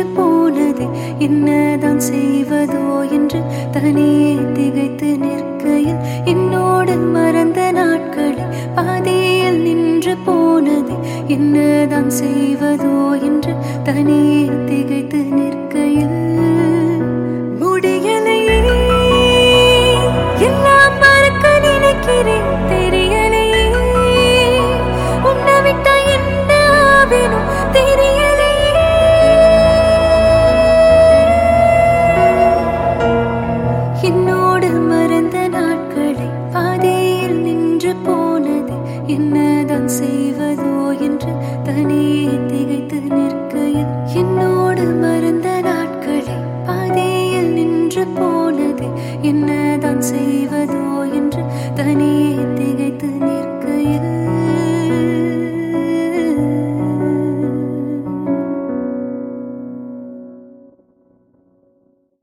நின்று போனது, என்னதான் செய்வதோ என்று தனியே திகைத்து நிற்கையில் என்னோடு மறந்த நாட்களை பாதியில் நின்று போனது, என்னதான் செய்வதோ என்று தனியே திகைத்து நிற்கையில் முடியலையே, எல்லாம் மறக்க நினைக்கிறேன் தெரியலையே, உன்னை விட்டா என்ன ஆவேனும் தெரியலையே. என்னோடு மறந்த நாட்களை பாதியில் நின்று போனது, என்னதான் செய்வதோ என்று தனியே திகைத்து நிற்கையில் என்னோடு மறந்த நாட்களை பாதியில் நின்று போனது, என்னதான் செய்வதோ என்று தனியே திகைத்து